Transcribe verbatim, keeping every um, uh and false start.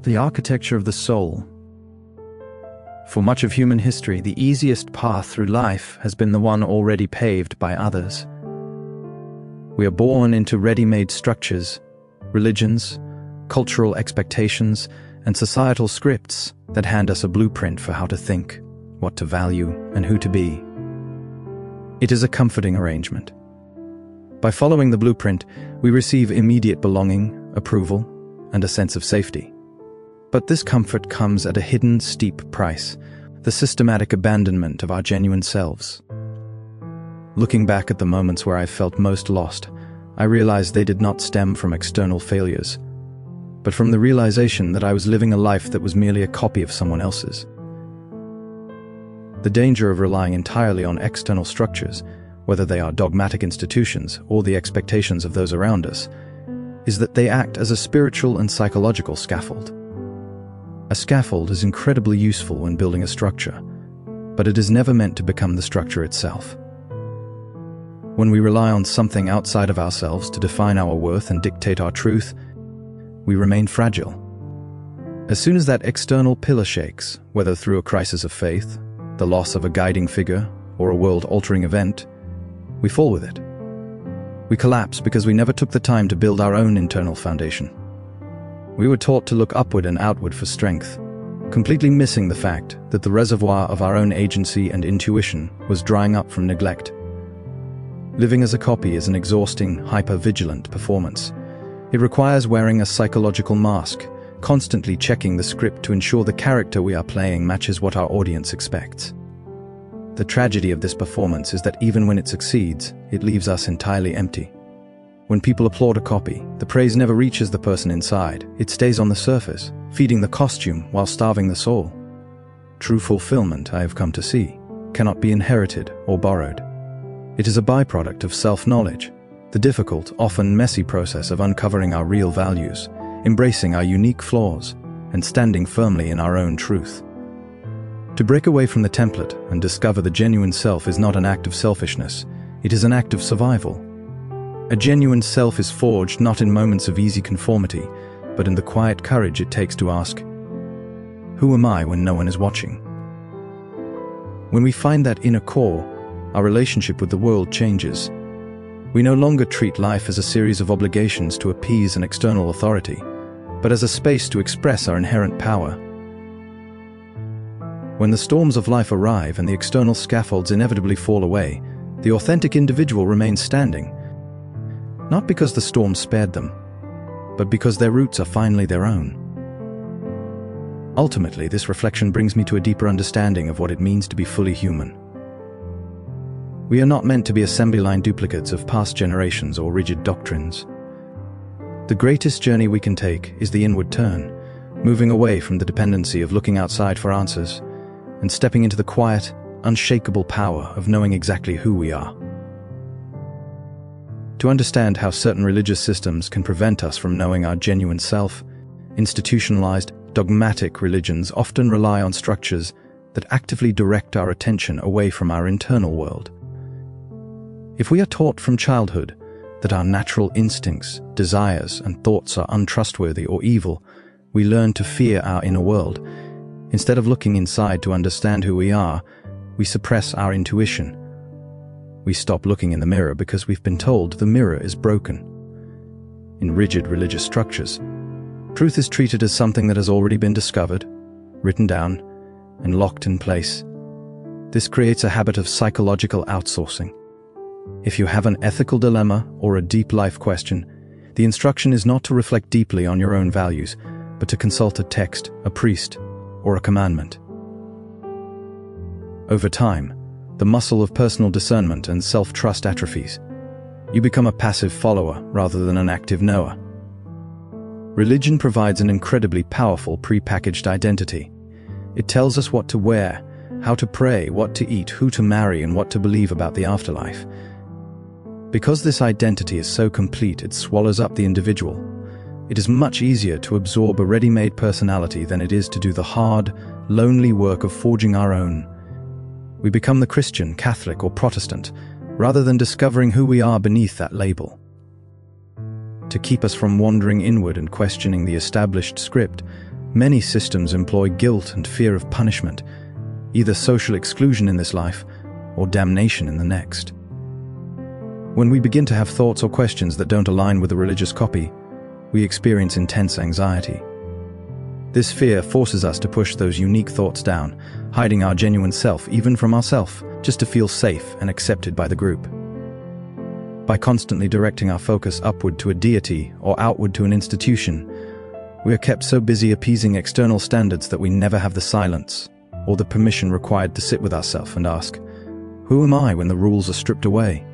The architecture of the soul. For much of human history, the easiest path through life has been the one already paved by others. We are born into ready-made structures, religions, cultural expectations, and societal scripts that hand us a blueprint for how to think, what to value, and who to be. It is a comforting arrangement. By following the blueprint, we receive immediate belonging, approval, and a sense of safety. But this comfort comes at a hidden, steep price, the systematic abandonment of our genuine selves. Looking back at the moments where I felt most lost, I realized they did not stem from external failures, but from the realization that I was living a life that was merely a copy of someone else's. The danger of relying entirely on external structures, whether they are dogmatic institutions or the expectations of those around us, is that they act as a spiritual and psychological scaffold. A scaffold is incredibly useful when building a structure, but it is never meant to become the structure itself. When we rely on something outside of ourselves to define our worth and dictate our truth, we remain fragile. As soon as that external pillar shakes, whether through a crisis of faith, the loss of a guiding figure, or a world-altering event, we fall with it. We collapse because we never took the time to build our own internal foundation. We were taught to look upward and outward for strength, completely missing the fact that the reservoir of our own agency and intuition was drying up from neglect. Living as a copy is an exhausting, hyper-vigilant performance. It requires wearing a psychological mask, constantly checking the script to ensure the character we are playing matches what our audience expects. The tragedy of this performance is that even when it succeeds, it leaves us entirely empty. When people applaud a copy, the praise never reaches the person inside. It stays on the surface, feeding the costume while starving the soul. True fulfillment, I have come to see, cannot be inherited or borrowed. It is a byproduct of self-knowledge, the difficult, often messy process of uncovering our real values, embracing our unique flaws, and standing firmly in our own truth. To break away from the template and discover the genuine self is not an act of selfishness, it is an act of survival. A genuine self is forged not in moments of easy conformity, but in the quiet courage it takes to ask, "Who am I when no one is watching?" When we find that inner core, our relationship with the world changes. We no longer treat life as a series of obligations to appease an external authority, but as a space to express our inherent power. When the storms of life arrive and the external scaffolds inevitably fall away, the authentic individual remains standing, not because the storm spared them, but because their roots are finally their own. Ultimately, this reflection brings me to a deeper understanding of what it means to be fully human. We are not meant to be assembly line duplicates of past generations or rigid doctrines. The greatest journey we can take is the inward turn, moving away from the dependency of looking outside for answers, and stepping into the quiet, unshakable power of knowing exactly who we are. To understand how certain religious systems can prevent us from knowing our genuine self, institutionalized, dogmatic religions often rely on structures that actively direct our attention away from our internal world. If we are taught from childhood that our natural instincts, desires, and thoughts are untrustworthy or evil, we learn to fear our inner world. Instead of looking inside to understand who we are, we suppress our intuition. We stop looking in the mirror because we've been told the mirror is broken. In rigid religious structures, truth is treated as something that has already been discovered, written down, and locked in place. This creates a habit of psychological outsourcing. If you have an ethical dilemma or a deep life question, the instruction is not to reflect deeply on your own values, but to consult a text, a priest, or a commandment. Over time, the muscle of personal discernment and self-trust atrophies. You become a passive follower rather than an active knower. Religion provides an incredibly powerful pre-packaged identity. It tells us what to wear, how to pray, what to eat, who to marry, and what to believe about the afterlife. Because this identity is so complete, it swallows up the individual. It is much easier to absorb a ready-made personality than it is to do the hard, lonely work of forging our own. We become the Christian, Catholic, or Protestant, rather than discovering who we are beneath that label. To keep us from wandering inward and questioning the established script, Many systems employ guilt and fear of punishment, either social exclusion in this life or damnation in the next. When we begin to have thoughts or questions that don't align with the religious copy, we experience intense anxiety. This fear forces us to push those unique thoughts down, hiding our genuine self even from ourselves, just to feel safe and accepted by the group. By constantly directing our focus upward to a deity or outward to an institution, we are kept so busy appeasing external standards that we never have the silence or the permission required to sit with ourselves and ask, who am I when the rules are stripped away?